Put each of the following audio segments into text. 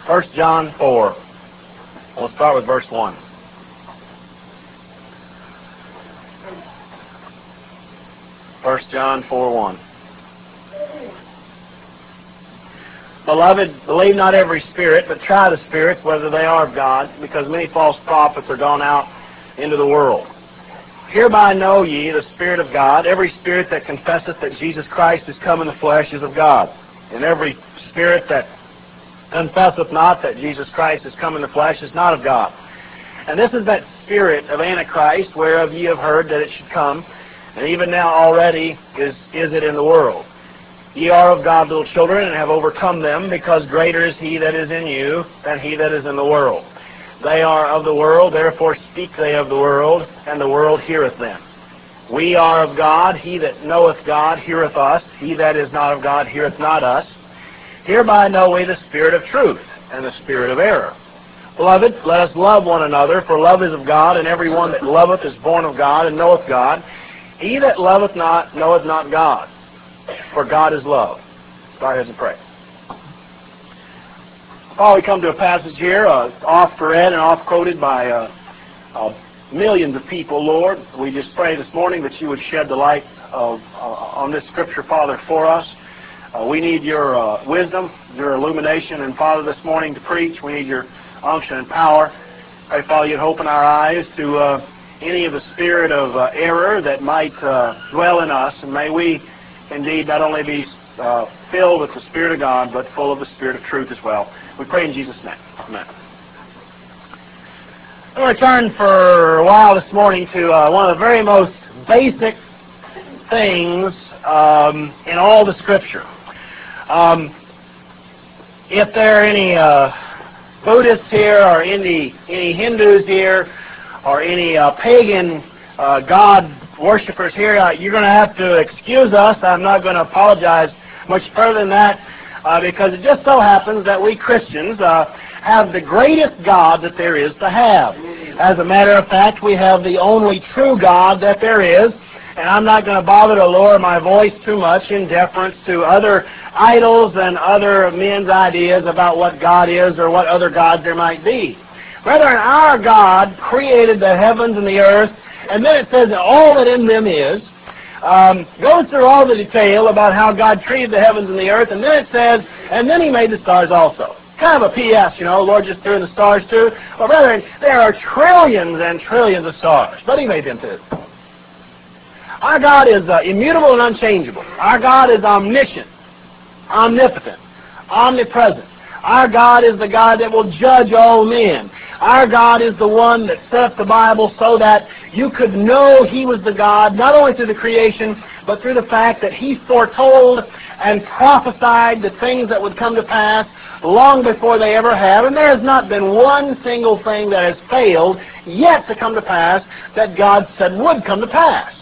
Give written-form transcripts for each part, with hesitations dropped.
1 John 4. We'll start with verse 1. First John 4:1. Beloved, believe not every spirit, but try the spirits whether they are of God, because many false prophets are gone out into the world. Hereby know ye the Spirit of God. Every spirit that confesseth that Jesus Christ is come in the flesh is of God. And every spirit that confesseth not that Jesus Christ is come in the flesh is not of God. And this is that spirit of Antichrist, whereof ye have heard that it should come, and even now already is it in the world. Ye are of God, little children, and have overcome them, because greater is he that is in you than he that is in the world. They are of the world, therefore speak they of the world, and the world heareth them. We are of God, he that knoweth God heareth us, he that is not of God heareth not us. Hereby know we the spirit of truth, and the spirit of error. Beloved, let us love one another, for love is of God, and every one that loveth is born of God, and knoweth God. He that loveth not knoweth not God, for God is love. Bow our heads and pray. Father, we come to a passage here, oft-read and oft-quoted by millions of people, Lord. We just pray this morning that you would shed the light on this Scripture, Father, for us. We need your wisdom, your illumination, and Father, this morning to preach, we need your unction and power. Pray, Father, you'd open our eyes to any of the spirit of error that might dwell in us, and may we indeed not only be filled with the Spirit of God, but full of the Spirit of truth as well. We pray in Jesus' name. Amen. I'm going to turn for a while this morning to one of the very most basic things in all the Scripture. If there are any Buddhists here, or any Hindus here, or any pagan God worshippers here, you're going to have to excuse us. I'm not going to apologize much further than that, because it just so happens that we Christians have the greatest God that there is to have. As a matter of fact, we have the only true God that there is, and I'm not going to bother to lower my voice too much in deference to other idols and other men's ideas about what God is or what other gods there might be. Brethren, our God created the heavens and the earth, and then it says that all that in them is, goes through all the detail about how God created the heavens and the earth, and then it says, and then he made the stars also. Kind of a P.S., you know, Lord just threw in the stars too. Well, brethren, there are trillions and trillions of stars, but he made them too. Our God is immutable and unchangeable. Our God is omniscient, omnipotent, omnipresent. Our God is the God that will judge all men. Our God is the one that set up the Bible so that you could know he was the God, not only through the creation, but through the fact that he foretold and prophesied the things that would come to pass long before they ever have. And there has not been one single thing that has failed yet to come to pass that God said would come to pass.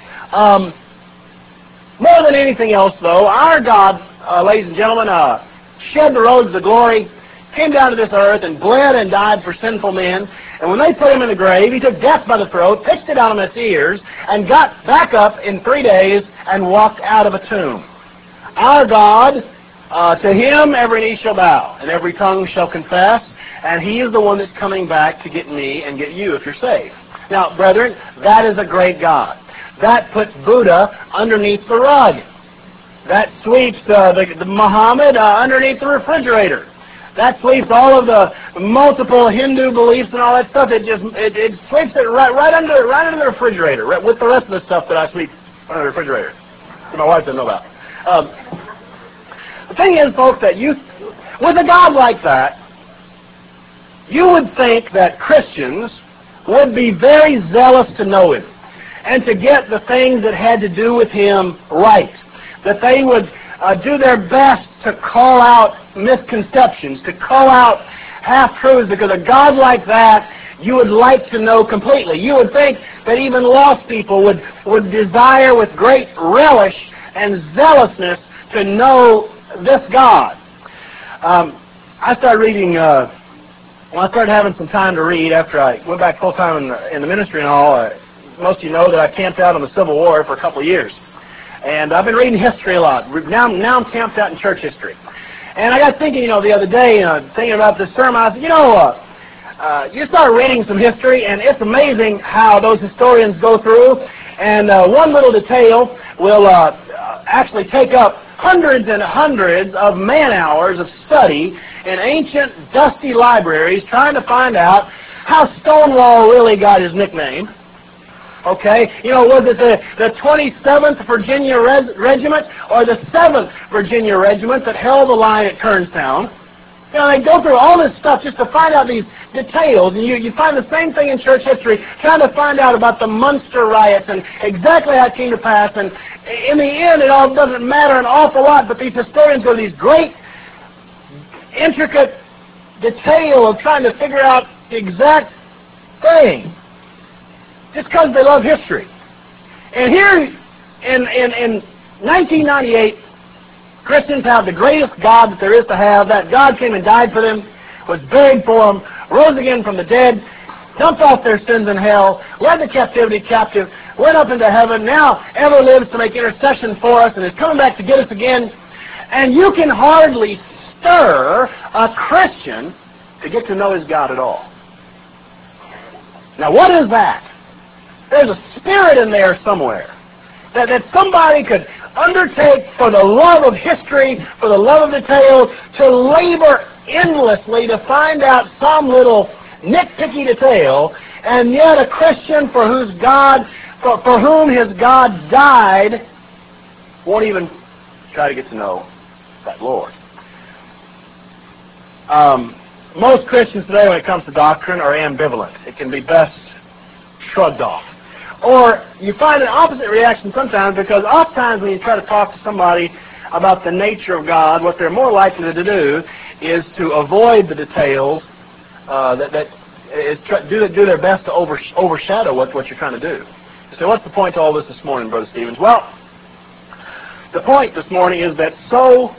More than anything else, though, our God, ladies and gentlemen, shed the robes of glory, came down to this earth and bled and died for sinful men. And when they put him in the grave, he took death by the throat, pitched it out of its ears, and got back up in 3 days and walked out of a tomb. Our God, to him every knee shall bow, and every tongue shall confess, and he is the one that's coming back to get me and get you if you're saved. Now, brethren, that is a great God. That puts Buddha underneath the rug. That sweeps the Muhammad underneath the refrigerator. That sweeps all of the multiple Hindu beliefs and all that stuff. It sweeps it right under the refrigerator, right, with the rest of the stuff that I sweep under the refrigerator that my wife doesn't know about. The thing is, folks, that with a God like that, you would think that Christians would be very zealous to know him and to get the things that had to do with him right. That they would do their best to call out misconceptions, to call out half-truths, because a God like that you would like to know completely. You would think that even lost people would desire with great relish and zealousness to know this God. I started reading, when I started having some time to read after I went back full-time in the ministry and all. Most of you know that I camped out on the Civil War for a couple of years. And I've been reading history a lot. Now I'm camped out in church history. And I got thinking, the other day, thinking about this sermon, I said, you start reading some history, and it's amazing how those historians go through, and one little detail will actually take up hundreds and hundreds of man-hours of study in ancient, dusty libraries trying to find out how Stonewall really got his nickname. Okay, was it the 27th Virginia Regiment or the 7th Virginia Regiment that held the line at Kernstown? They go through all this stuff just to find out these details, and you find the same thing in church history, trying to find out about the Munster riots and exactly how it came to pass, and in the end it all doesn't matter an awful lot, but these historians go to these great, intricate detail of trying to figure out the exact thing, just because they love history. And here in 1998, Christians have the greatest God that there is to have. That God came and died for them, was buried for them, rose again from the dead, dumped off their sins in hell, led the captivity captive, went up into heaven, now ever lives to make intercession for us, and is coming back to get us again. And you can hardly stir a Christian to get to know his God at all. Now what is that? There's a spirit in there somewhere that somebody could undertake for the love of history, for the love of detail, to labor endlessly to find out some little nitpicky detail, and yet a Christian for whom his God died won't even try to get to know that Lord. Most Christians today, when it comes to doctrine, are ambivalent. It can be best shrugged off. Or you find an opposite reaction sometimes, because oftentimes when you try to talk to somebody about the nature of God, what they're more likely to do is to avoid the details, do their best to overshadow what you're trying to do. So what's the point to all this morning, Brother Stevens? Well, the point this morning is that so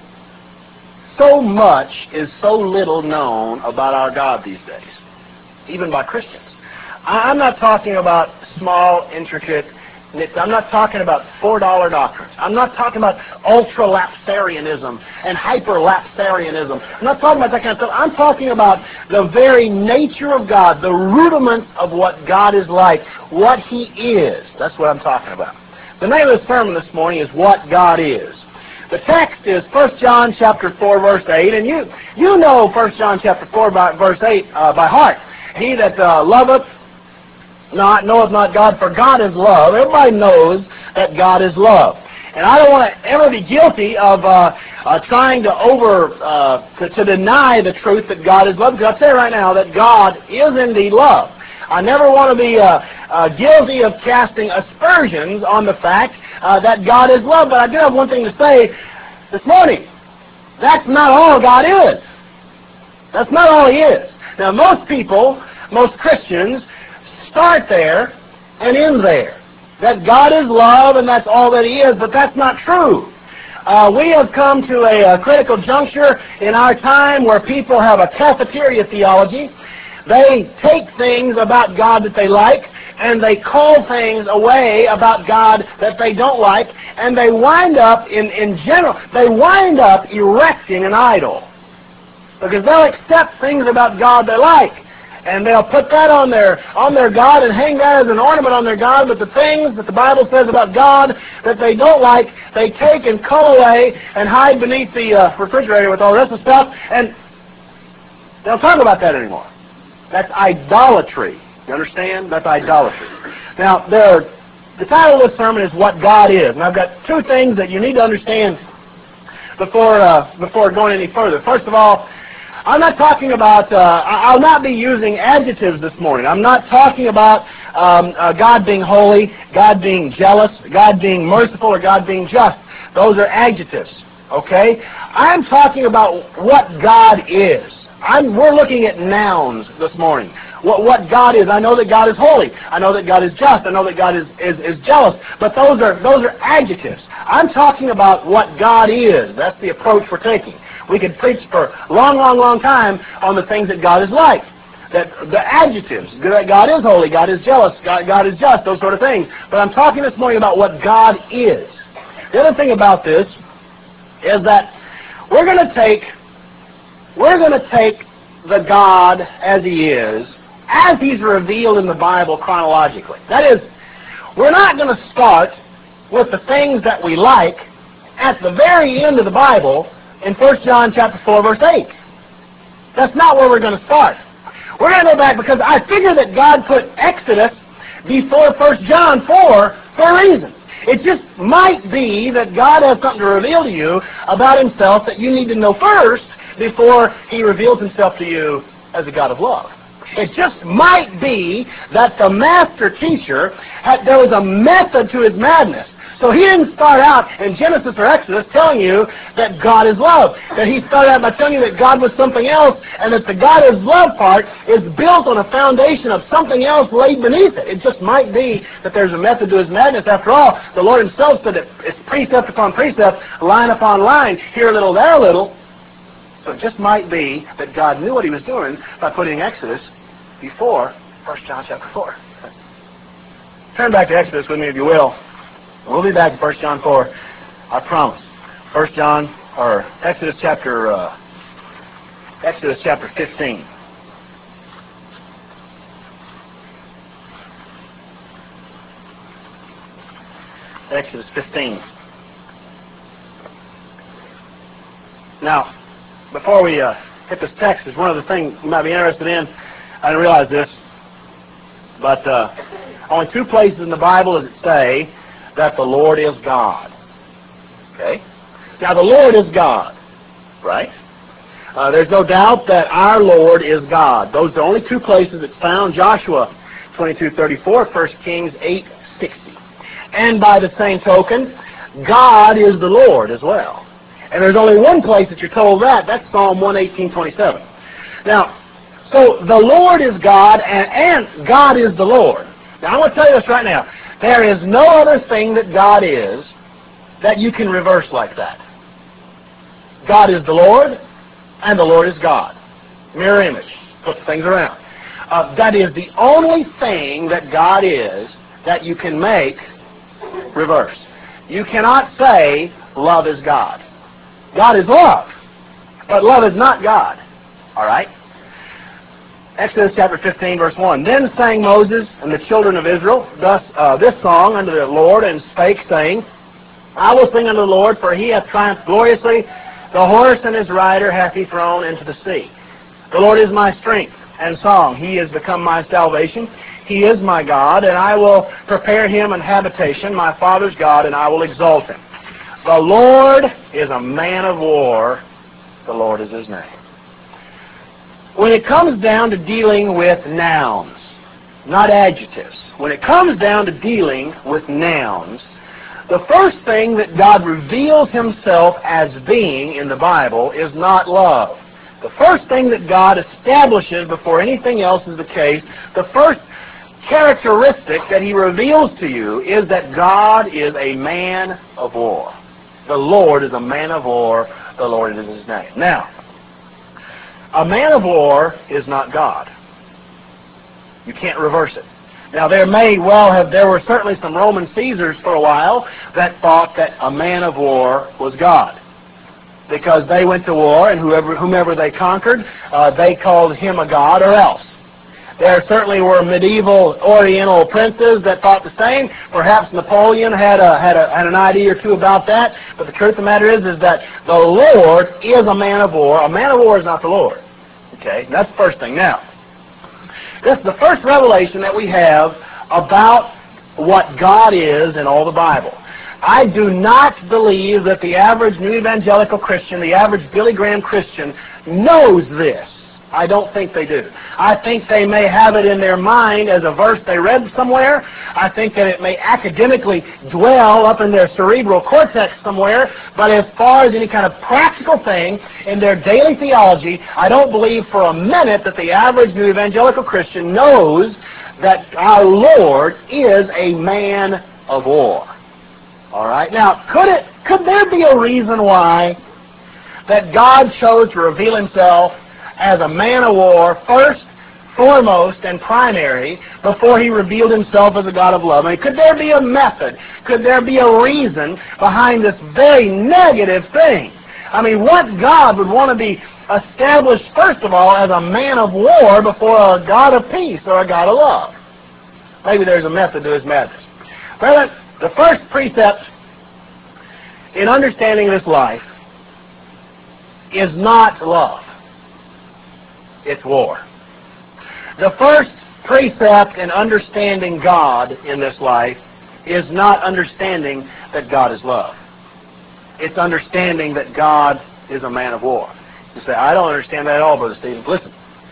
much is so little known about our God these days, even by Christians. I'm not talking about small, intricate nits. I'm not talking about $4 doctrines. I'm not talking about ultra-lapsarianism and hyper-lapsarianism. I'm not talking about that kind of stuff. I'm talking about the very nature of God, the rudiments of what God is like, what He is. That's what I'm talking about. The name of the sermon this morning is What God Is. The text is 1 John chapter 4, verse 8, and you know 1 John chapter 4, verse 8 by heart. He that loveth knoweth not God, for God is love. Everybody knows that God is love. And I don't want to ever be guilty of trying to deny the truth that God is love, because I'll say right now that God is indeed love. I never want to be guilty of casting aspersions on the fact that God is love, but I do have one thing to say this morning. That's not all God is. That's not all He is. Now, most people, most Christians, start there and end there. That God is love and that's all that He is, but that's not true. We have come to a critical juncture in our time where people have a cafeteria theology. They take things about God that they like, and they call things away about God that they don't like, and they wind up, in general, they wind up erecting an idol. Because they'll accept things about God they like, and they'll put that on their God and hang that as an ornament on their God, but the things that the Bible says about God that they don't like, they take and cull away and hide beneath the refrigerator with all the rest of the stuff, and they don't talk about that anymore. That's idolatry. You understand? That's idolatry. Now, the title of this sermon is What God Is, and I've got two things that you need to understand before going any further. First of all, I'm not talking about, I'll not be using adjectives this morning. I'm not talking about God being holy, God being jealous, God being merciful, or God being just. Those are adjectives, okay? I'm talking about what God is. We're looking at nouns this morning. What God is. I know that God is holy. I know that God is just. I know that God is jealous. But those are adjectives. I'm talking about what God is. That's the approach we're taking. We could preach for a long time on the things that God is like. That the adjectives. That God is holy. God is jealous. God is just. Those sort of things. But I'm talking this morning about what God is. The other thing about this is that we're going to take we're going to take the God as He is, as He's revealed in the Bible chronologically. That is, we're not going to start with the things that we like at the very end of the Bible in 1 John chapter 4, verse 8. That's not where we're going to start. We're going to go back because I figure that God put Exodus before 1 John 4 for a reason. It just might be that God has something to reveal to you about Himself that you need to know first before He reveals Himself to you as a God of love. It just might be that the master teacher, there was a method to his madness. So he didn't start out in Genesis or Exodus telling you that God is love. That he started out by telling you that God was something else, and that the God is love part is built on a foundation of something else laid beneath it. It just might be that there's a method to His madness. After all, the Lord Himself said that it's precept upon precept, line upon line, here a little, there a little. So it just might be that God knew what He was doing by putting Exodus before 1 John chapter 4. Turn back to Exodus with me, if you will. We'll be back to 1 John 4, I promise. 1 John, or Exodus chapter 15. Exodus 15. Now, before we hit this text, there's one other thing you might be interested in. I didn't realize this, but only two places in the Bible does it say that the Lord is God. Okay? Now, the Lord is God, right? There's no doubt that our Lord is God. Those are the only two places it's found. Joshua 22:34, 1 Kings 8:60. And by the same token, God is the Lord as well. And there's only one place that you're told that. That's Psalm 118:27. Now, so the Lord is God, and God is the Lord. Now, I want to tell you this right now. There is no other thing that God is that you can reverse like that. God is the Lord, and the Lord is God. Mirror image. Flip the things around. That is the only thing that God is that you can make reverse. You cannot say love is God. God is love, but love is not God. All right? Exodus chapter 15, verse 1. Then sang Moses and the children of Israel thus this song unto the Lord, and spake, saying, I will sing unto the Lord, for He hath triumphed gloriously. The horse and his rider hath He thrown into the sea. The Lord is my strength and song. He is become my salvation. He is my God, and I will prepare Him an habitation, my Father's God, and I will exalt Him. The Lord is a man of war. The Lord is His name. When it comes down to dealing with nouns, not adjectives, when it comes down to dealing with nouns, the first thing that God reveals Himself as being in the Bible is not love. The first thing that God establishes before anything else is the case, the first characteristic that He reveals to you is that God is a man of war. The Lord is a man of war. The Lord is His name. Now, a man of war is not God. You can't reverse it. Now, there were certainly some Roman Caesars for a while that thought that a man of war was God, because they went to war, and whomever they conquered, they called him a god or else. There certainly were medieval Oriental princes that thought the same. Perhaps Napoleon had an idea or two about that. But the truth of the matter is that the Lord is a man of war. A man of war is not the Lord. Okay, that's the first thing. Now, this is the first revelation that we have about what God is in all the Bible. I do not believe that the average New Evangelical Christian, the average Billy Graham Christian, knows this. I don't think they do. I think they may have it in their mind as a verse they read somewhere. I think that it may academically dwell up in their cerebral cortex somewhere. But as far as any kind of practical thing in their daily theology, I don't believe for a minute that the average New Evangelical Christian knows that our Lord is a man of war. All right? Now, could there be a reason why that God chose to reveal Himself as a man of war first, foremost, and primary before He revealed Himself as a God of love? I mean, could there be a method? Could there be a reason behind this very negative thing? I mean, what God would want to be established, first of all, as a man of war before a God of peace or a God of love. Maybe there's a method to his madness. Brethren, the first precept in understanding this life is not love. It's war. The first precept in understanding God in this life is not understanding that God is love. It's understanding that God is a man of war. You say, I don't understand that at all, Brother Stevens. Listen.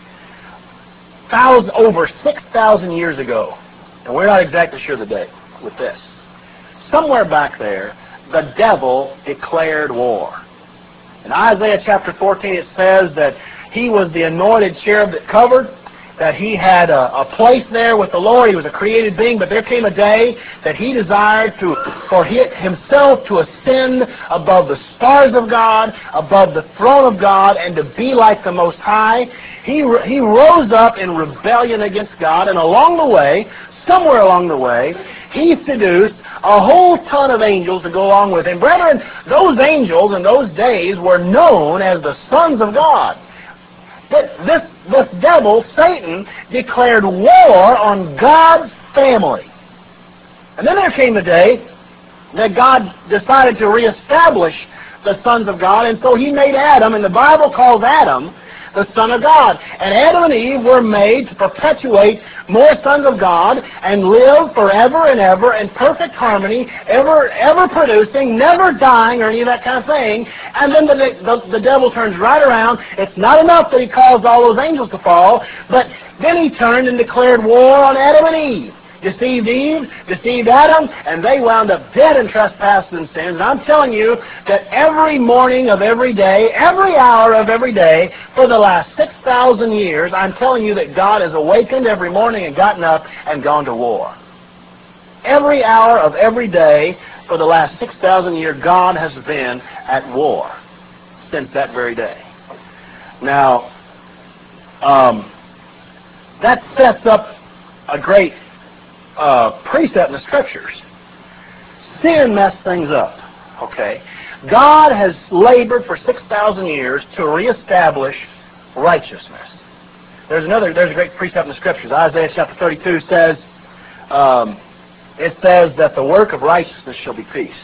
Over 6,000 years ago, and we're not exactly sure the date with this, somewhere back there, the devil declared war. In Isaiah chapter 14, it says that he was the anointed cherub that covered, that he had a place there with the Lord. He was a created being, but there came a day that he desired for himself to ascend above the stars of God, above the throne of God, and to be like the Most High. He rose up in rebellion against God, and along the way, somewhere along the way, he seduced a whole ton of angels to go along with him. Brethren, those angels in those days were known as the sons of God. But this devil, Satan, declared war on God's family. And then there came the day that God decided to reestablish the sons of God, and so he made Adam, and the Bible calls Adam the son of God. And Adam and Eve were made to perpetuate more sons of God and live forever and ever in perfect harmony, ever producing, never dying or any of that kind of thing. And then the devil turns right around. It's not enough that he caused all those angels to fall, but then he turned and declared war on Adam and Eve. Deceived Eve, deceived Adam, and they wound up dead in trespasses and sins. And I'm telling you that every morning of every day, every hour of every day, for the last 6,000 years, I'm telling you that God has awakened every morning and gotten up and gone to war. Every hour of every day, for the last 6,000 years, God has been at war since that very day. Now, that sets up a great precept in the Scriptures. Sin messed things up. Okay? God has labored for 6,000 years to reestablish righteousness. There's a great precept in the Scriptures. Isaiah chapter 32 says, it says that the work of righteousness shall be peace.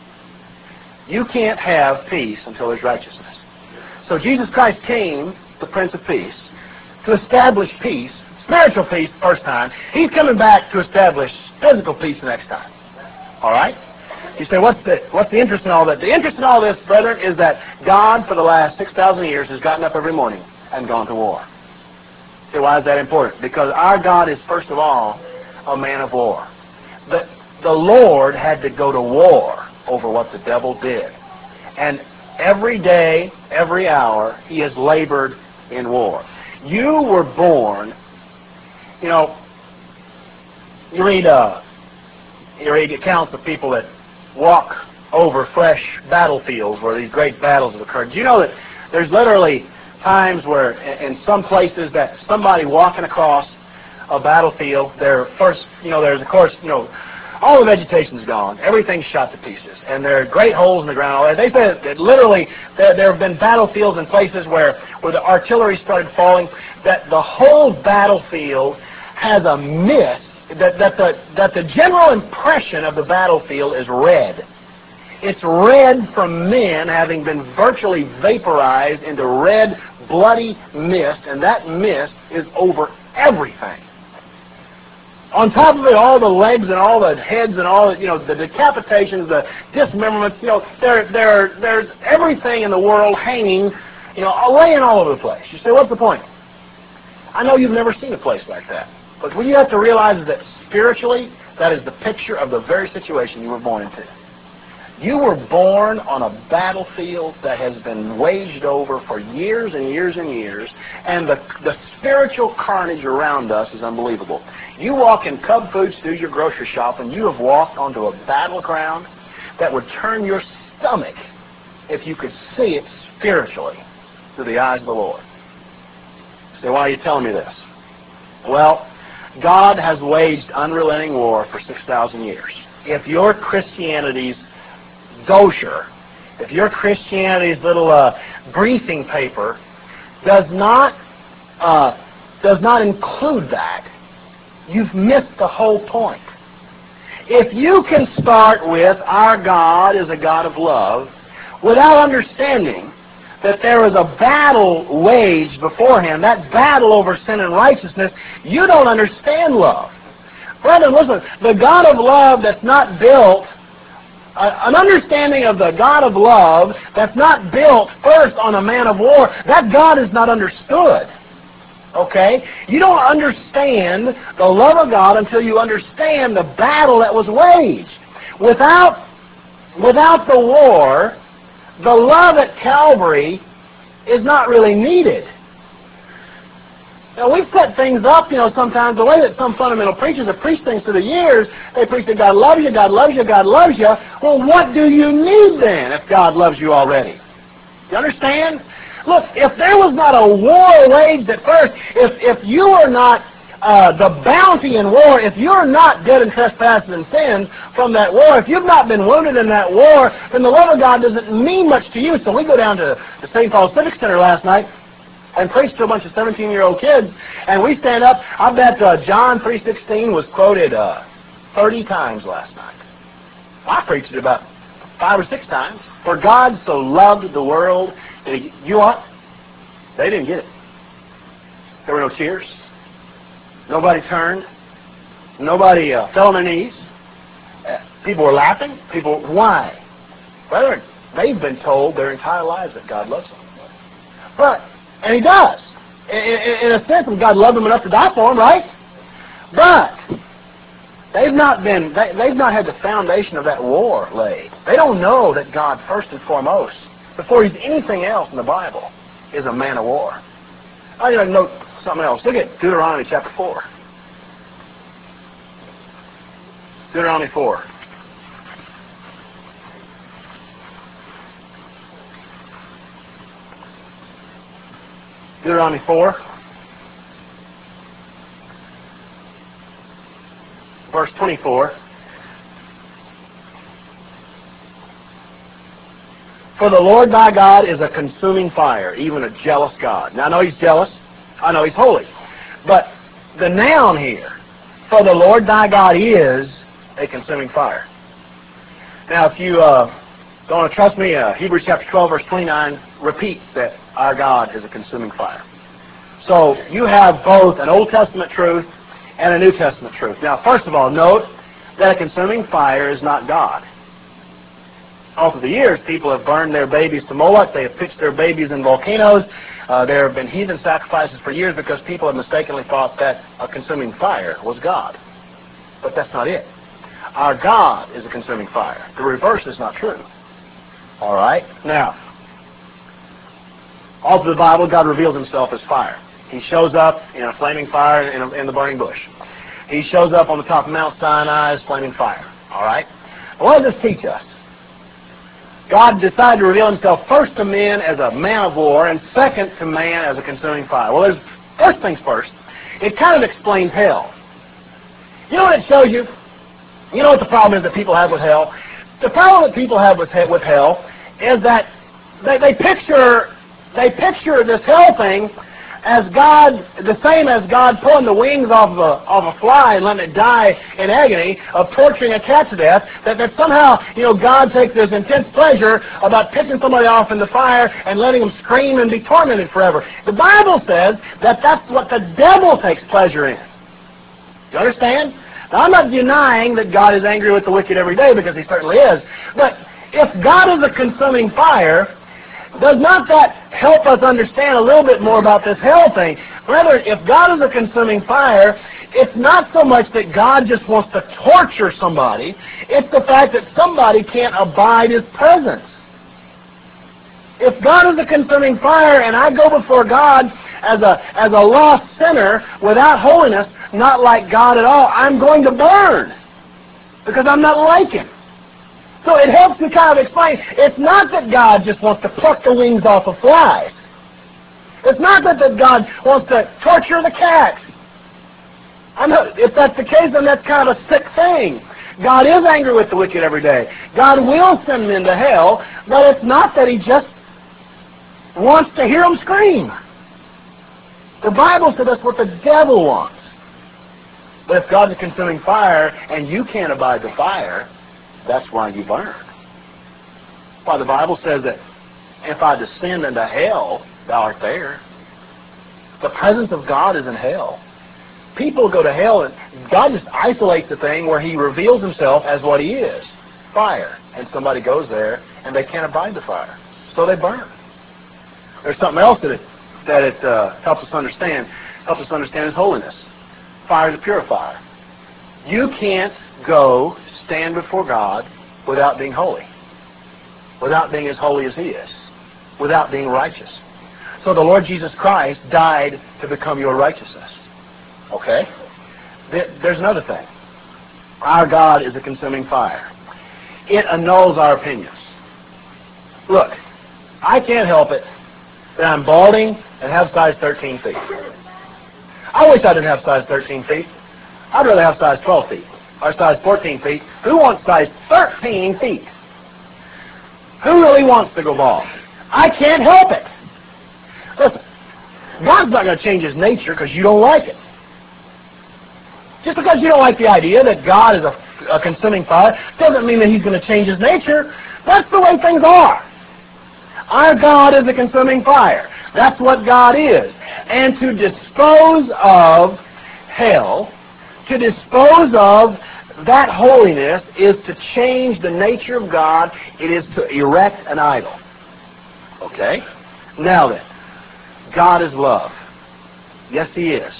You can't have peace until there's righteousness. So Jesus Christ came, the Prince of Peace, to establish peace. Spiritual peace the first time. He's coming back to establish physical peace the next time. All right? You say, what's the interest in all that? The interest in all this, brethren, is that God, for the last 6,000 years, has gotten up every morning and gone to war. See, why is that important? Because our God is, first of all, a man of war. The Lord had to go to war over what the devil did. And every day, every hour, he has labored in war. You were born. You know, you read accounts of people that walk over fresh battlefields where these great battles have occurred. Do you know that there's literally times where in some places that somebody walking across a battlefield, there's of course, all the vegetation's gone. Everything's shot to pieces. And there are great holes in the ground. They say that literally there have been battlefields in places where the artillery started falling, that the whole battlefield has a mist, that the general impression of the battlefield is red. It's red from men having been virtually vaporized into red, bloody mist, and that mist is over everything. On top of it, all the legs and all the heads and all the decapitations, the dismemberments, there's everything in the world hanging, laying all over the place. You say, what's the point? I know you've never seen a place like that. But what you have to realize is that spiritually, that is the picture of the very situation you were born into. You were born on a battlefield that has been waged over for years and years and years, and the spiritual carnage around us is unbelievable. You walk in Cub Foods to do your grocery shopping, you have walked onto a battleground that would turn your stomach if you could see it spiritually through the eyes of the Lord. So why are you telling me this? Well, God has waged unrelenting war for 6,000 years. If your Christianity's dosher, if your Christianity's little briefing paper does not include that, you've missed the whole point. If you can start with our God is a God of love without understanding that there is a battle waged before Him, that battle over sin and righteousness, you don't understand love. Brethren, listen, the God of love that's not built, an understanding of the God of love that's not built first on a man of war, that God is not understood. Okay? You don't understand the love of God until you understand the battle that was waged. Without the war, the love at Calvary is not really needed. Now, we've set things up, sometimes the way that some fundamental preachers have preached things through the years. They preach that God loves you, God loves you, God loves you. Well, what do you need then if God loves you already? You understand? Look, if there was not a war waged at first, if you are not the bounty in war, if you're not dead in trespasses and sins from that war, if you've not been wounded in that war, then the love of God doesn't mean much to you. So we go down to the St. Paul Civic Center last night and preach to a bunch of 17-year-old kids, and we stand up. I bet John 3:16 was quoted 30 times last night. I preached it about 5 or 6 times. For God so loved the world. You know what? They didn't get it. There were no tears. Nobody turned. Nobody fell on their knees. People were laughing. Why? Brethren, they've been told their entire lives that God loves them. And He does. In a sense, God loved them enough to die for them, right? But they've not had the foundation of that war laid. They don't know that God, first and foremost, before He's anything else in the Bible, is a man of war. I need to note something else. Look at Deuteronomy chapter 4. Deuteronomy 4. Deuteronomy 4. Verse 24. For the Lord thy God is a consuming fire, even a jealous God. Now, I know He's jealous. I know He's holy. But the noun here, for the Lord thy God is a consuming fire. Now, if you don't want to trust me, Hebrews chapter 12, verse 29 repeats that our God is a consuming fire. So you have both an Old Testament truth and a New Testament truth. Now, first of all, note that a consuming fire is not God. Over the years, people have burned their babies to Moloch. They have pitched their babies in volcanoes. There have been heathen sacrifices for years because people have mistakenly thought that a consuming fire was God. But that's not it. Our God is a consuming fire. The reverse is not true. All right? Now, all through the Bible, God reveals Himself as fire. He shows up in a flaming fire in the burning bush. He shows up on the top of Mount Sinai as flaming fire. All right? What does this teach us? God decided to reveal Himself first to men as a man of war and second to man as a consuming fire. Well, there's first things first. It kind of explains hell. You know what it shows you? You know what the problem is that people have with hell? The problem that people have with hell is that they picture this hell thing as God, the same as God pulling the wings off of a fly and letting it die in agony of torturing a cat to death, that somehow, God takes this intense pleasure about picking somebody off in the fire and letting them scream and be tormented forever. The Bible says that that's what the devil takes pleasure in. You understand? Now, I'm not denying that God is angry with the wicked every day, because He certainly is. But if God is a consuming fire, does not that help us understand a little bit more about this hell thing? Brethren, if God is a consuming fire, it's not so much that God just wants to torture somebody. It's the fact that somebody can't abide His presence. If God is a consuming fire and I go before God as a lost sinner without holiness, not like God at all, I'm going to burn because I'm not like Him. So it helps me kind of explain, it's not that God just wants to pluck the wings off of flies. It's not that God wants to torture the cat. If that's the case, then that's kind of a sick thing. God is angry with the wicked every day. God will send them to hell, but it's not that He just wants to hear them scream. The Bible said that's what the devil wants. But if God's a consuming fire and you can't abide the fire, that's why you burn. Why the Bible says that if I descend into hell, thou art there. The presence of God is in hell. People go to hell and God just isolates the thing where He reveals Himself as what He is, fire. And somebody goes there and they can't abide the fire, so they burn. There's something else that it helps us understand. Helps us understand His holiness. Fire is a purifier. You can't go stand before God without being holy, without being as holy as He is, without being righteous. So the Lord Jesus Christ died to become your righteousness. Okay? There's another thing. Our God is a consuming fire. It annuls our opinions. Look, I can't help it that I'm balding and have size 13 feet. I wish I didn't have size 13 feet. I'd rather have size 12 feet or size 14 feet. Who wants size 13 feet? Who really wants to go bald? I can't help it. Listen, God's not going to change His nature because you don't like it. Just because you don't like the idea that God is a consuming fire doesn't mean that He's going to change His nature. That's the way things are. Our God is a consuming fire. That's what God is. And to dispose of hell, to dispose of that holiness, is to change the nature of God. It is to erect an idol. Okay? Now then, God is love. Yes, He is.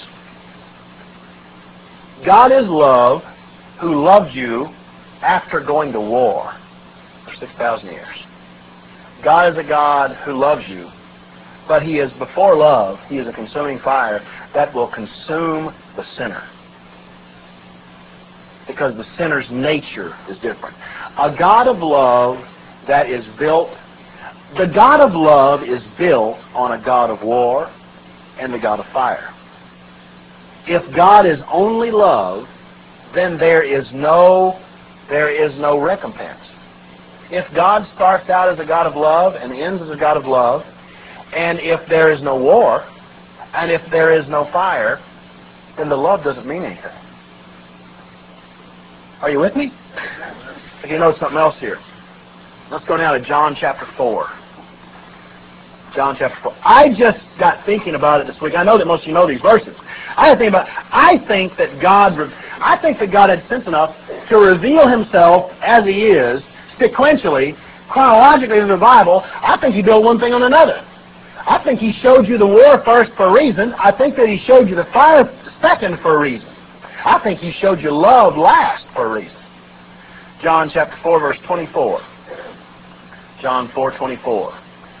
God is love, who loved you after going to war for 6,000 years. God is a God who loves you, but He is, before love, He is a consuming fire that will consume the sinner. Because the sinner's nature is different. A God of love that is built, the God of love is built on a God of war and the God of fire. If God is only love, then there is no recompense. If God starts out as a God of love and ends as a God of love, and if there is no war, and if there is no fire, then the love doesn't mean anything. Are you with me? If you know something else here, let's go now to John chapter 4. John chapter 4. I just got thinking about it this week. I know that most of you know these verses. I think that God had sense enough to reveal Himself as He is, sequentially, chronologically in the Bible. I think He built one thing on another. I think He showed you the war first for a reason. I think that He showed you the fire second for a reason. I think He showed you love last for a reason. John chapter 4, verse 24. John 4:24.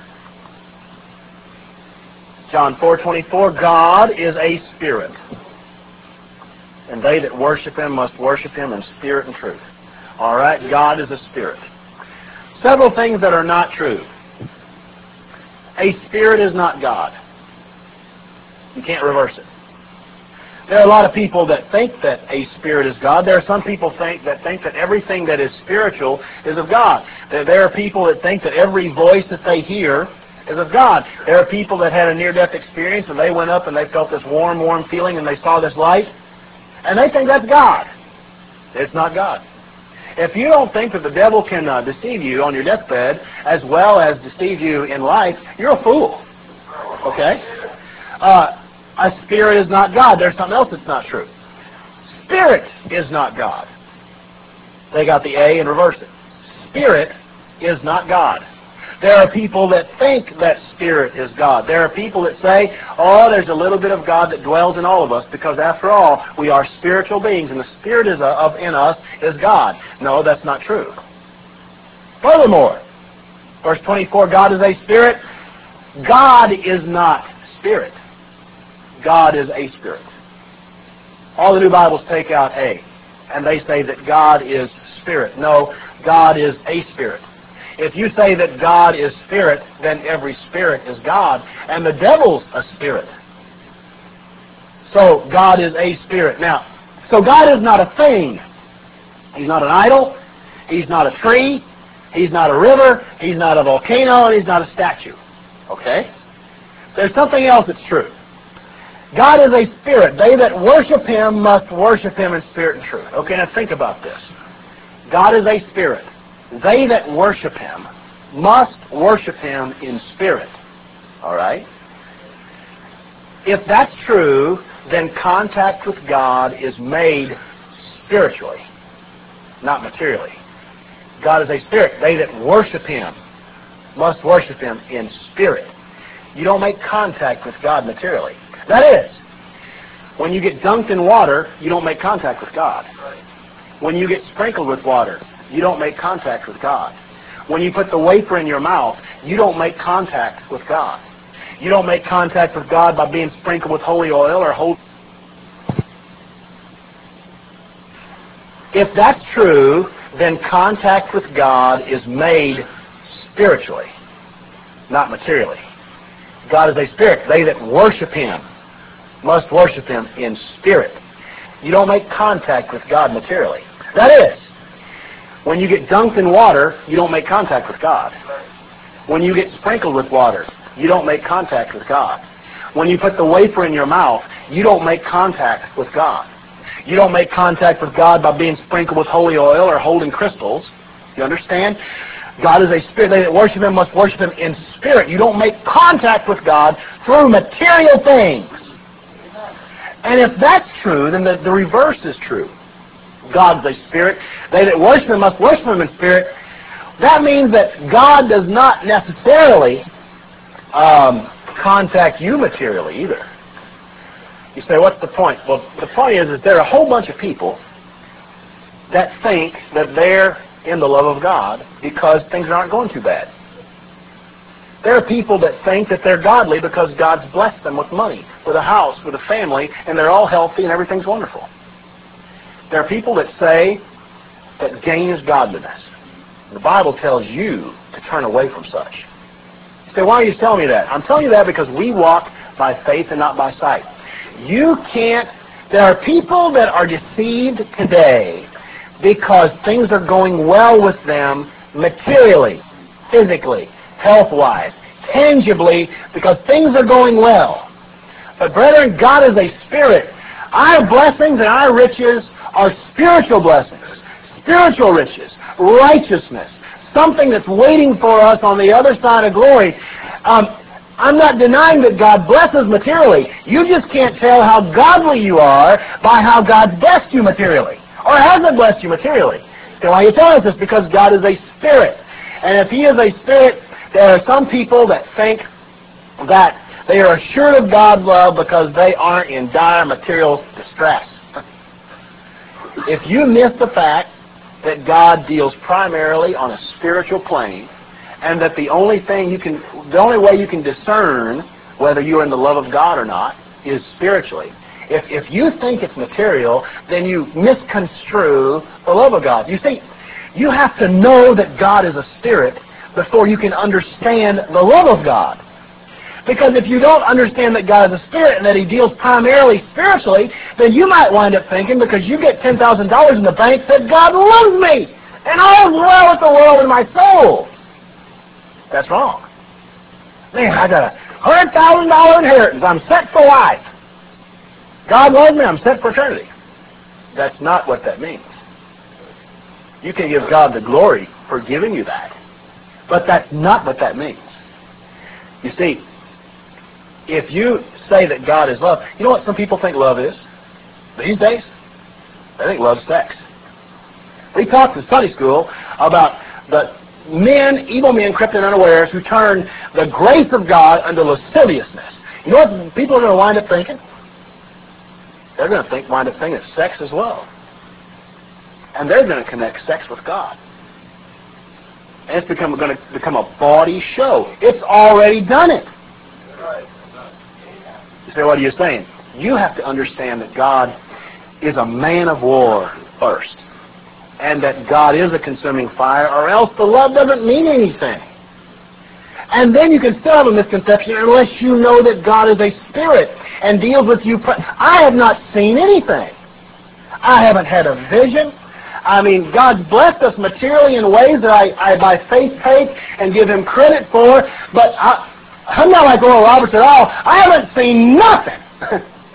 John 4:24, God is a spirit, and they that worship Him must worship Him in spirit and truth. All right, God is a spirit. Several things that are not true. A spirit is not God. You can't reverse it. There are a lot of people that think that a spirit is God. There are some people that think that everything that is spiritual is of God. There are people that think that every voice that they hear is of God. There are people that had a near-death experience and they went up and they felt this warm feeling and they saw this light, and they think that's God. It's not God. If you don't think that the devil can deceive you on your deathbed as well as deceive you in life, you're a fool. Okay? A spirit is not God. There's something else that's not true. Spirit is not God. They got the A and reversed it. Spirit is not God. There are people that think that spirit is God. There are people that say, oh, there's a little bit of God that dwells in all of us because, after all, we are spiritual beings and the spirit in us is God. No, that's not true. Furthermore, verse 24, God is a spirit. God is not spirit. God is a spirit. All the new Bibles take out A, and they say that God is spirit. No, God is a spirit. If you say that God is spirit, then every spirit is God, and the devil's a spirit. So God is a spirit. Now, so God is not a thing. He's not an idol. He's not a tree. He's not a river. He's not a volcano. And He's not a statue. Okay? There's something else that's true. God is a spirit. They that worship him must worship him in spirit and truth. Okay, now think about this. God is a spirit. They that worship him must worship him in spirit. All right? If that's true, then contact with God is made spiritually, not materially. God is a spirit. They that worship him must worship him in spirit. You don't make contact with God materially. That is, when you get dunked in water, you don't make contact with God. When you get sprinkled with water, you don't make contact with God. When you put the wafer in your mouth, you don't make contact with God. You don't make contact with God by being sprinkled with holy oil or holy. If that's true, then contact with God is made spiritually, not materially. God is a spirit. They that worship him must worship him in spirit. You don't make contact with God materially. That is, when you get dunked in water, you don't make contact with God. When you get sprinkled with water, you don't make contact with God. When you put the wafer in your mouth, you don't make contact with God. You don't make contact with God by being sprinkled with holy oil or holding crystals. You understand? God is a spirit. They that worship him must worship him in spirit. You don't make contact with God through material things. And if that's true, then the reverse is true. God is a spirit. They that worship him must worship him in spirit. That means that God does not necessarily contact you materially either. You say, what's the point? Well, the point is there are a whole bunch of people that think that they're in the love of God because things aren't going too bad. There are people that think that they're godly because God's blessed them with money, with a house, with a family, and they're all healthy and everything's wonderful. There are people that say that gain is godliness. The Bible tells you to turn away from such. You say, why are you telling me that? I'm telling you that because we walk by faith and not by sight. There are people that are deceived today because things are going well with them materially, physically, health-wise, tangibly, because things are going well. But brethren, God is a spirit. Our blessings and our riches are spiritual blessings, spiritual riches, righteousness, something that's waiting for us on the other side of glory. I'm not denying that God blesses materially. You just can't tell how godly you are by how God's blessed you materially, or hasn't blessed you materially. So why are you telling us this? Because God is a spirit. And if he is a spirit, there are some people that think that they are assured of God's love because they aren't in dire material distress. If you miss the fact that God deals primarily on a spiritual plane, and that the only way you can discern whether you're in the love of God or not is spiritually. If you think it's material, then you misconstrue the love of God. You see, you have to know that God is a spirit before you can understand the love of God. Because if you don't understand that God is a spirit and that he deals primarily spiritually, then you might wind up thinking, because you get $10,000 in the bank, that God loves me and all is well with the world and my soul. That's wrong. Man, I got a $100,000 inheritance. I'm set for life. God loves me. I'm set for eternity. That's not what that means. You can give God the glory for giving you that. But that's not what that means. You see, if you say that God is love, you know what some people think love is? These days, they think love's sex. We talked in Sunday school about the evil men crept in unawares who turned the grace of God unto lasciviousness. You know what people are going to wind up thinking? They're going to wind up thinking it's sex as well. And they're going to connect sex with God. And it's going to become a bawdy show. It's already done it. You say, what are you saying? You have to understand that God is a man of war first. And that God is a consuming fire, or else the love doesn't mean anything. And then you can still have a misconception unless you know that God is a spirit and deals with you. I have not seen anything. I haven't had a vision. I mean, God's blessed us materially in ways that I by faith take and give him credit for, but I'm not like Oral Roberts at all. I haven't seen nothing.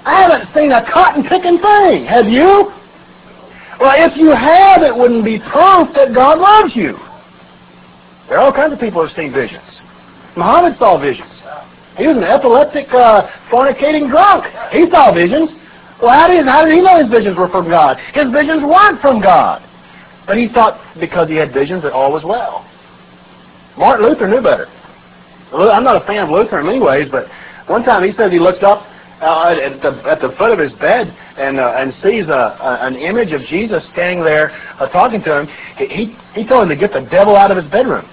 I haven't seen a cotton-picking thing. Have you? Well, if you have, it wouldn't be proof that God loves you. There are all kinds of people who have seen visions. Muhammad saw visions. He was an epileptic, fornicating drunk. He saw visions. Well, how did he know his visions were from God? His visions weren't from God. But he thought because he had visions that all was well. Martin Luther knew better. I'm not a fan of Luther in many ways, but one time he says he looked up at the foot of his bed and sees an image of Jesus standing there talking to him. He told him to get the devil out of his bedroom.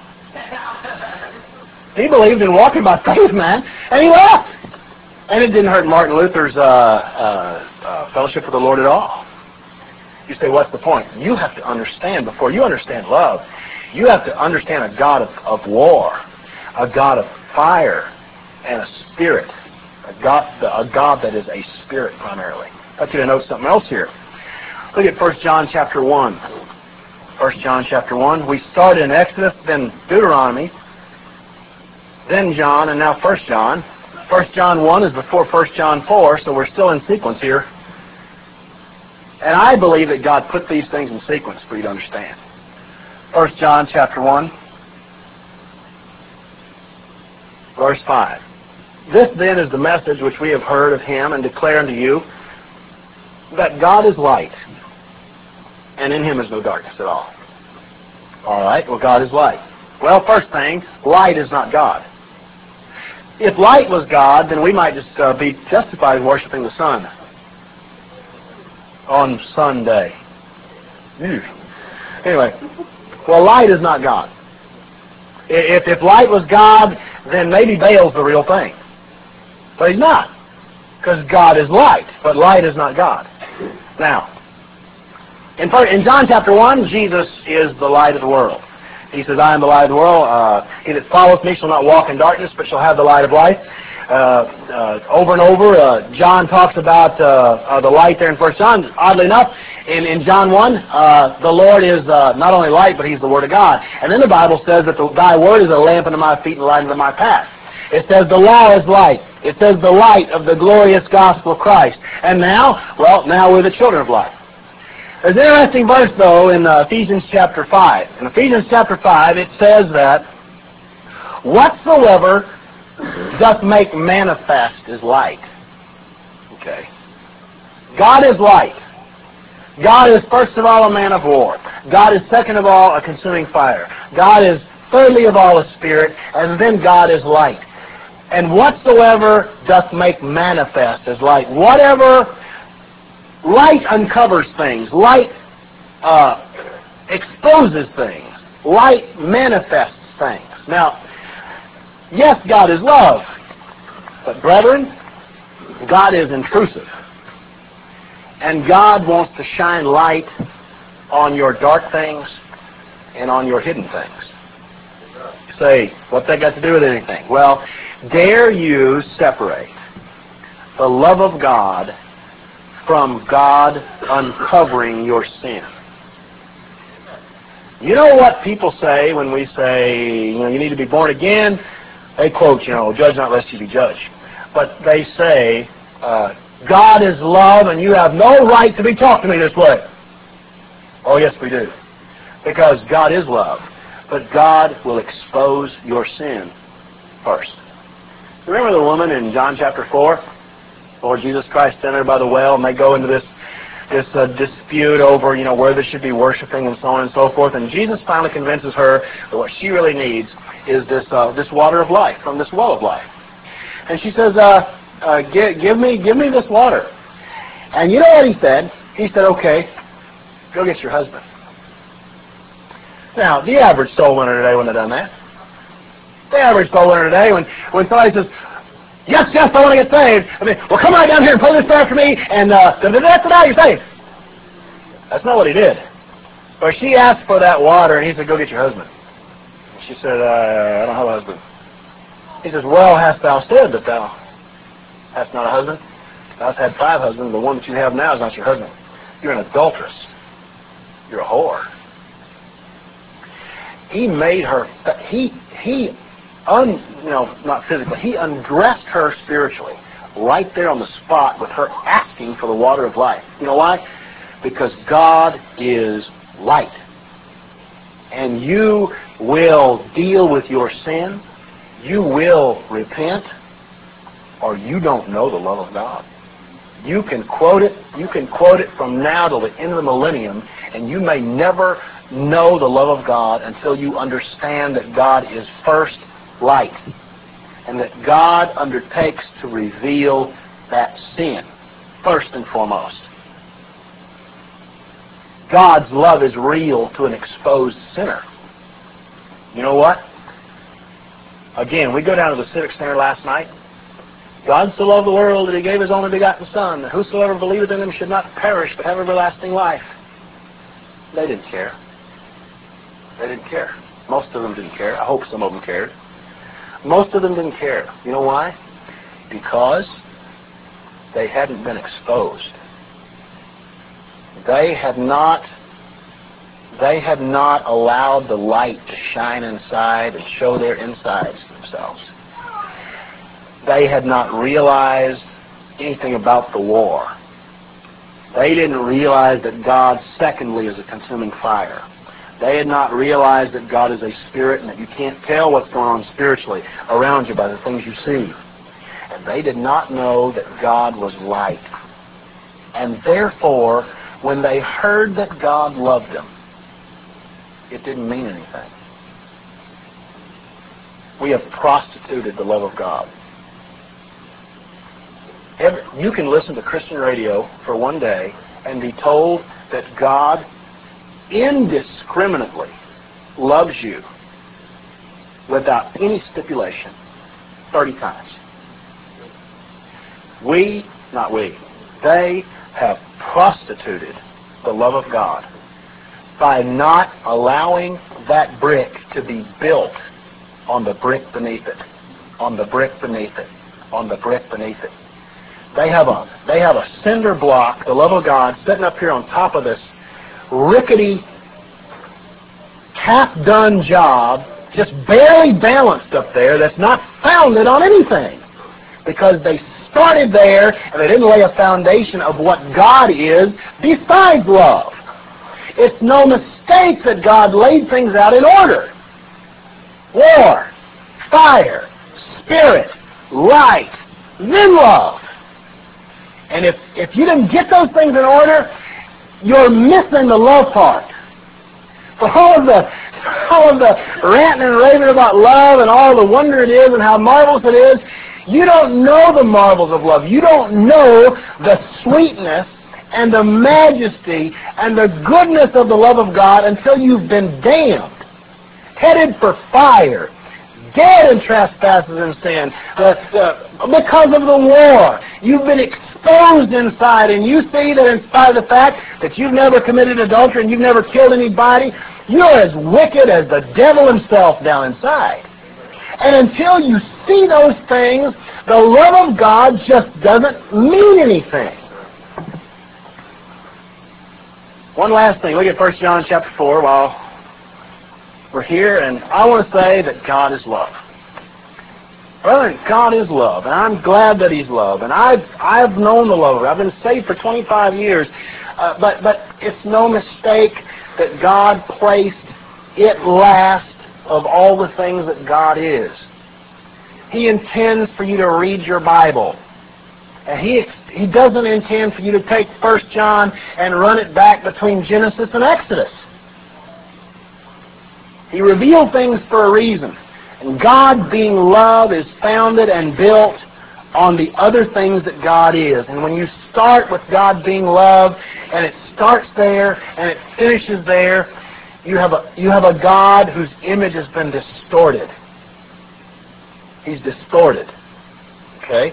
He believed in walking by faith, man, and he left. And it didn't hurt Martin Luther's fellowship with the Lord at all. You say, what's the point? You have to understand, before you understand love, you have to understand a God of war, a God of fire, and a spirit. A God that is a spirit primarily. I'd like you to note something else here. Look at 1 John chapter 1. 1 John chapter 1. We started in Exodus, then Deuteronomy, then John, and now 1 John. 1 John 1 is before 1 John 4, so we're still in sequence here. And I believe that God put these things in sequence for you to understand. 1 John chapter 1, verse 5. This then is the message which we have heard of him and declare unto you, that God is light, and in him is no darkness at all. All right, well, God is light. Well, first thing, light is not God. If light was God, then we might just be justified in worshiping the sun on Sunday. Anyway, well, light is not God. If light was God, then maybe Baal's the real thing. But he's not, because God is light, but light is not God. Now, in John chapter 1, Jesus is the light of the world. He says, I am the light of the world. He that followeth me shall not walk in darkness, but shall have the light of life. Over and over, John talks about the light there in 1 John. Oddly enough, in John 1, the Lord is not only light, but he's the Word of God. And then the Bible says that thy Word is a lamp unto my feet and a light unto my path. It says the law is light. It says the light of the glorious gospel of Christ. And now, well, now we're the children of light. There's an interesting verse, though, in Ephesians chapter 5. In Ephesians chapter 5, it says that whatsoever doth make manifest is light. Okay. God is light. God is first of all a man of war. God is second of all a consuming fire. God is thirdly of all a spirit, and then God is light. And whatsoever doth make manifest is light. Whatever, light uncovers things. Light exposes things. Light manifests things. Now, yes, God is love. But brethren, God is intrusive. And God wants to shine light on your dark things and on your hidden things. You say, what's that got to do with anything? Well, dare you separate the love of God from God uncovering your sin? You know what people say when we say, you need to be born again? They quote, judge not lest you be judged. But they say, God is love and you have no right to be talking to me this way. Oh, yes, we do. Because God is love. But God will expose your sin first. Remember the woman in John chapter 4? Lord Jesus Christ standing there by the well, and they go into this dispute over, where they should be worshiping and so on and so forth. And Jesus finally convinces her that what she really needs is this water of life, from this well of life. And she says, give me this water. And you know what he said? He said, okay, go get your husband. Now, the average soul winner today wouldn't have done that. The average soul winner today, when somebody says, yes, I want to get saved. Well, come right down here and pray this prayer for me, and that's now you're saved. That's not what he did. But she asked for that water, and he said, go get your husband. She said, I don't have a husband. He says, well, hast thou said that thou hast not a husband? Thou hast had 5 husbands, the one that you have now is not your husband. You're an adulteress. You're a whore. He made her, not physically, he undressed her spiritually, right there on the spot with her asking for the water of life. You know why? Because God is light. And you will deal with your sin, you will repent, or you don't know the love of God. You can quote it from now till the end of the millennium, and you may never know the love of God until you understand that God is first light, and that God undertakes to reveal that sin, first and foremost. God's love is real to an exposed sinner. You know what? Again, we go down to the Civic Center last night. God so loved the world that he gave his only begotten Son, that whosoever believeth in him should not perish but have everlasting life. They didn't care. They didn't care. Most of them didn't care. I hope some of them cared. Most of them didn't care. You know why? Because they hadn't been exposed. They had not allowed the light to shine inside and show their insides to themselves. They had not realized anything about the war. They didn't realize that God, secondly, is a consuming fire. They had not realized that God is a spirit and that you can't tell what's going on spiritually around you by the things you see. And they did not know that God was light. And therefore, when they heard that God loved them, it didn't mean anything. We have prostituted the love of God. You can listen to Christian radio for one day and be told that God indiscriminately loves you without any stipulation 30 times. They have prostituted the love of God by not allowing that brick to be built on the brick beneath it, on the brick beneath it, on the brick beneath it. They have a cinder block, the love of God, sitting up here on top of this rickety, half-done job, just barely balanced up there, that's not founded on anything. Because they started there and they didn't lay a foundation of what God is besides love. It's no mistake that God laid things out in order. War, fire, spirit, light, then love. And if you didn't get those things in order, you're missing the love part. For all of the ranting and raving about love and all the wonder it is and how marvelous it is, you don't know the marvels of love. You don't know the sweetness and the majesty and the goodness of the love of God until you've been damned, headed for fire, dead in trespasses and sin, because of the war. You've been exposed inside, and you see that in spite of the fact that you've never committed adultery and you've never killed anybody, you're as wicked as the devil himself down inside. And until you see those things, the love of God just doesn't mean anything. One last thing. Look at 1 John chapter 4 while we're here, and I want to say that God is love. Brother, God is love, and I'm glad that He's love. And I've known the love of it. I've been saved for 25 years. But it's no mistake that God placed it last of all the things that God is. He intends for you to read your Bible. And He doesn't intend for you to take 1 John and run it back between Genesis and Exodus. He revealed things for a reason. And God, being love, is founded and built on the other things that God is. And when you start with God being love, and it starts there and it finishes there, you have a God whose image has been distorted. He's distorted. Okay?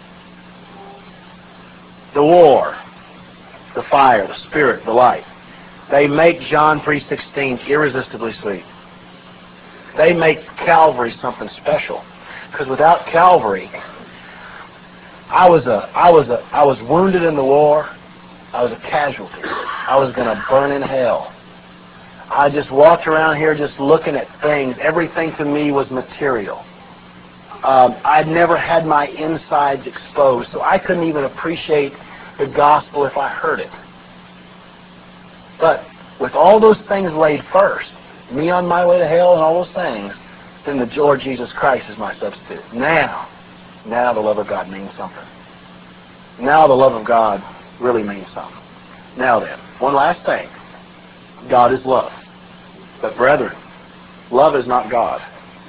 The war, the fire, the spirit, the light. They make John 3:16 irresistibly sweet. They make Calvary something special. Because without Calvary, I was wounded in the war. I was a casualty. I was going to burn in hell. I just walked around here just looking at things. Everything to me was material. I'd never had my insides exposed, so I couldn't even appreciate the gospel if I heard it. But with all those things laid first, me on my way to hell and all those things, then the Lord Jesus Christ is my substitute. Now the love of God means something. Now the love of God really means something. Now then, one last thing. God is love. But brethren, love is not God.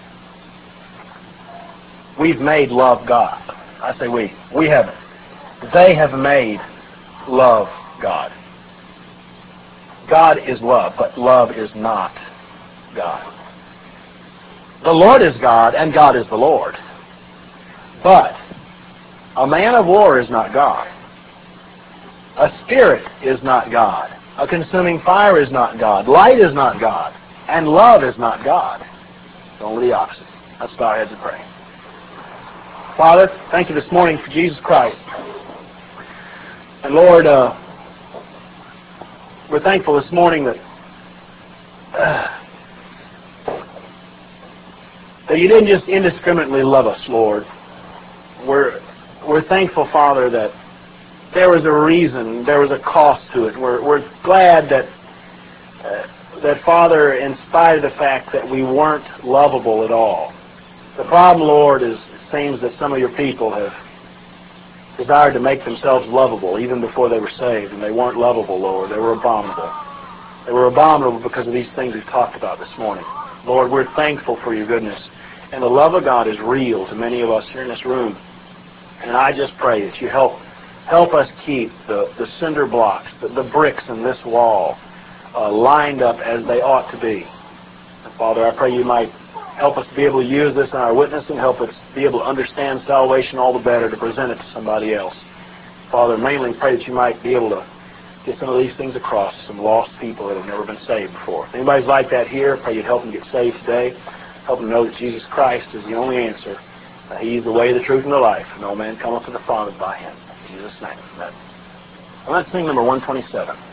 We've made love God. I say we. We haven't. They have made love God. God is love, but love is not God. The Lord is God, and God is the Lord. But a man of war is not God. A spirit is not God. A consuming fire is not God. Light is not God. And love is not God. It's only the opposite. Let's bow our heads and pray. Father, thank you this morning for Jesus Christ. And Lord, we're thankful this morning that you didn't just indiscriminately love us, Lord. We're thankful, Father, that there was a reason, there was a cost to it. We're glad that, Father, in spite of the fact that we weren't lovable at all. The problem, Lord, is it seems that some of your people have desired to make themselves lovable even before they were saved, and they weren't lovable, Lord. They were abominable. They were abominable because of these things we've talked about this morning. Lord, we're thankful for your goodness. And the love of God is real to many of us here in this room. And I just pray that you help us keep the cinder blocks, the bricks in this wall lined up as they ought to be. And Father, I pray you might help us be able to use this in our witnessing, help us be able to understand salvation all the better to present it to somebody else. Father, mainly pray that you might be able to get some of these things across to some lost people that have never been saved before. If anybody's like that here, pray you'd help them get saved today. Help them know that Jesus Christ is the only answer. He's the way, the truth, and the life. No man cometh to the Father by him. In Jesus' name. Amen. Well, let's sing number 127.